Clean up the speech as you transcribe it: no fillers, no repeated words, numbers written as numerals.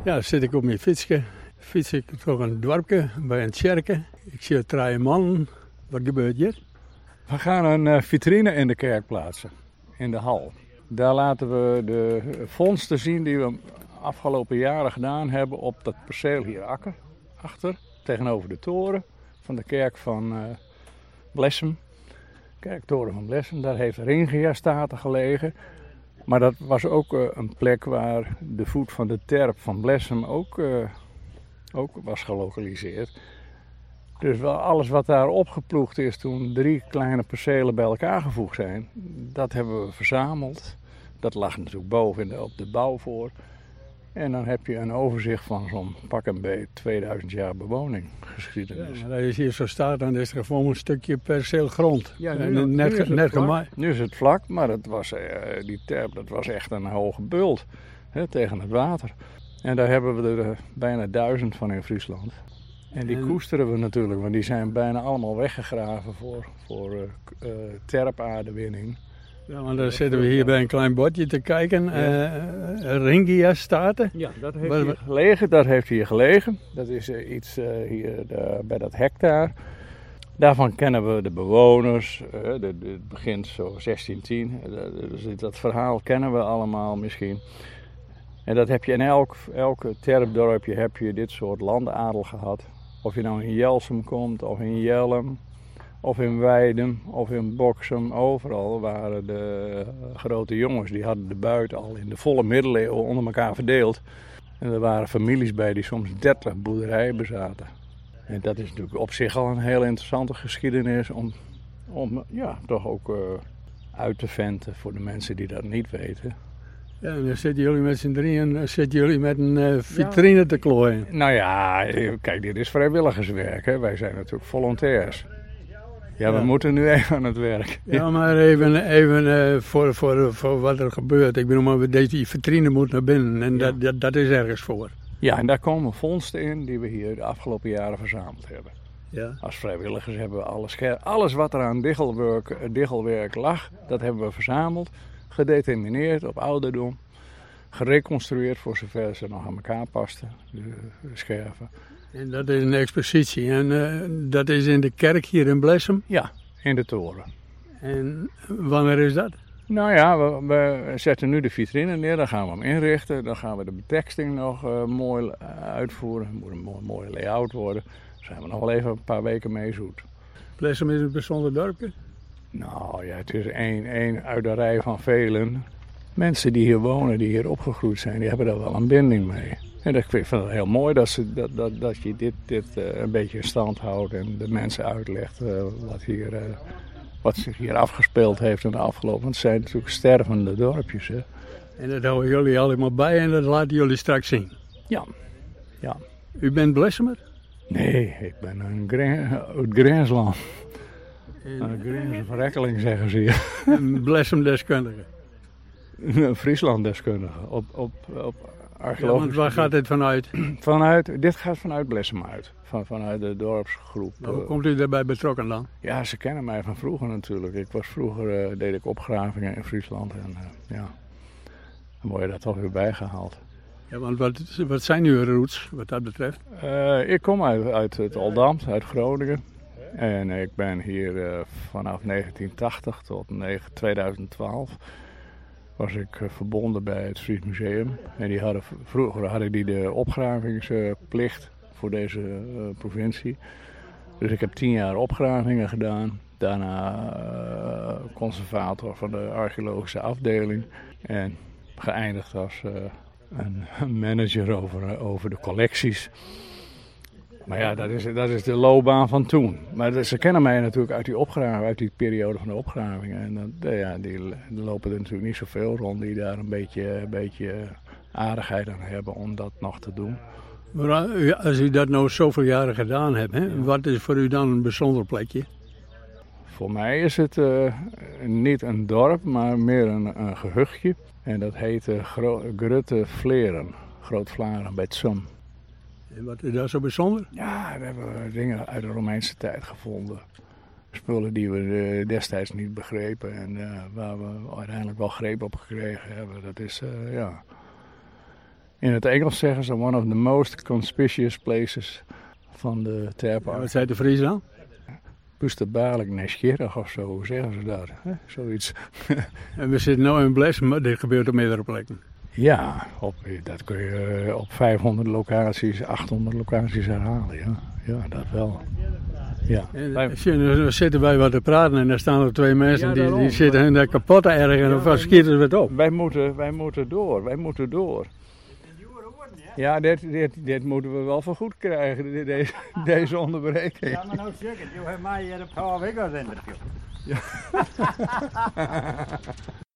Ja, zit ik op mijn fietsje. Fiets ik door een dorpje bij een kerkje. Ik zie 3 mannen. Wat gebeurt hier? We gaan een vitrine in de kerk plaatsen, in de hal. Daar laten we de vondsten zien die we afgelopen jaren gedaan hebben op dat perceel hier achter, tegenover de toren van de kerk van Blessem. Kerktoren van Blessem, daar heeft Ringia-staten gelegen. Maar dat was ook een plek waar de voet van de terp van Blessem ook was gelokaliseerd. Dus wel alles wat daar opgeploegd is toen 3 kleine percelen bij elkaar gevoegd zijn, dat hebben we verzameld. Dat lag natuurlijk boven op de bouw voor. En dan heb je een overzicht van zo'n pak en beet 2000 jaar bewoningsgeschiedenis. Ja, maar als je hier zo staat, dan is er gewoon een stukje perceel grond. Ja, net gemaaid. Nu is het vlak, maar die terp dat was echt een hoge bult tegen het water. En daar hebben we er bijna 1000 van in Friesland. En die koesteren we natuurlijk, want die zijn bijna allemaal weggegraven voor terpaardewinning. Ja, want dan zitten we hier bij een klein bordje te kijken. Ringia-staten. Ja, dat heeft hier gelegen. Dat heeft hier gelegen. Dat is iets hier bij dat hek daar. Daarvan kennen we de bewoners. Het begint zo 1610. Dus dat verhaal kennen we allemaal misschien. En dat heb je in elk terpdorpje heb je dit soort landadel gehad. Of je nou in Jelsum komt, of in Jellem, of in Weidum, of in Boksem. Overal waren de grote jongens, die hadden de buit al in de volle middeleeuwen onder elkaar verdeeld. En er waren families bij die soms 30 boerderijen bezaten. En dat is natuurlijk op zich al een heel interessante geschiedenis om toch ook uit te venten voor de mensen die dat niet weten. Ja, en dan zitten jullie met z'n drieën met een vitrine te klooien. Nou ja, kijk, dit is vrijwilligerswerk. Hè? Wij zijn natuurlijk volontairs. Ja, we moeten nu even aan het werk. Ja, maar even voor wat er gebeurt. Ik bedoel, maar die vitrine moet naar binnen en dat is ergens voor. Ja, en daar komen vondsten in die we hier de afgelopen jaren verzameld hebben. Ja. Als vrijwilligers hebben we alles wat er aan diggelwerk lag, dat hebben we verzameld. Gedetermineerd op ouderdom, gereconstrueerd voor zover ze nog aan elkaar pasten, de scherven. En dat is een expositie en dat is in de kerk hier in Blessem? Ja, in de toren. En wanneer is dat? Nou ja, we zetten nu de vitrine neer, dan gaan we hem inrichten, dan gaan we de beteksting nog mooi uitvoeren. Het moet een mooie layout worden, daar zijn we nog wel even een paar weken mee zoet. Blessem is een bijzonder dorpje? Nou ja, het is één uit de rij van velen. Mensen die hier wonen, die hier opgegroeid zijn, die hebben daar wel een binding mee. En ik vind het heel mooi dat je dit een beetje in stand houdt en de mensen uitlegt wat zich hier afgespeeld heeft in de afgelopen. Want het zijn natuurlijk stervende dorpjes. Hè. En dat houden jullie allemaal bij en dat laten jullie straks zien? Ja. U bent Blessemer? Nee, ik ben uit Grensland. Een Grense verrekkeling zeggen ze hier. Een Blessem-deskundige? Een Friesland-deskundige. Op archeologisch. Ja, want waar gaat dit vanuit? Dit gaat vanuit Blessem uit. Vanuit de dorpsgroep. Maar hoe komt u daarbij betrokken dan? Ja, ze kennen mij van vroeger natuurlijk. Deed ik opgravingen in Friesland. En dan word je daar toch weer bijgehaald. Ja, want wat zijn uw roots wat dat betreft? Ik kom uit het Oldambt, uit Groningen. En ik ben hier vanaf 1980 tot 2012 was ik verbonden bij het Fries Museum. En vroeger hadden die de opgravingsplicht voor deze provincie. Dus ik heb 10 jaar opgravingen gedaan. Daarna conservator van de archeologische afdeling. En geëindigd als een manager over de collecties. Maar ja, dat is de loopbaan van toen. Maar ze kennen mij natuurlijk uit die periode van de opgravingen. En die lopen er natuurlijk niet zoveel rond die daar een beetje aardigheid aan hebben om dat nog te doen. Maar als u dat nou zoveel jaren gedaan hebt, hè, wat is voor u dan een bijzonder plekje? Voor mij is het niet een dorp, maar meer een gehuchtje. En dat heet Grutte Vleren, Groot Vlaren bij Tsum. En wat is daar zo bijzonder? Ja, daar hebben we dingen uit de Romeinse tijd gevonden. Spullen die we destijds niet begrepen en waar we uiteindelijk wel greep op gekregen hebben. Dat is, In het Engels zeggen ze one of the most conspicuous places van de Terpark. Wat zei de Fries dan? Busterbaarlijk nieuwsgierig of zo, hoe zeggen ze dat? Zoiets. En we zitten nu in Bles, maar dit gebeurt op meerdere plekken. Ja, dat kun je op 500 locaties, 800 locaties herhalen. Ja, dat wel. Ja. Dan zitten wij wat te praten en daar staan er twee mensen Ja, die zitten hun daar kapot te ergeren of schieten ze het op. Wij moeten door. Ja, dit moeten we wel vergoed krijgen, deze onderbreking. Ja, maar nou zeker, je hebt mij hier een paar weken in interview.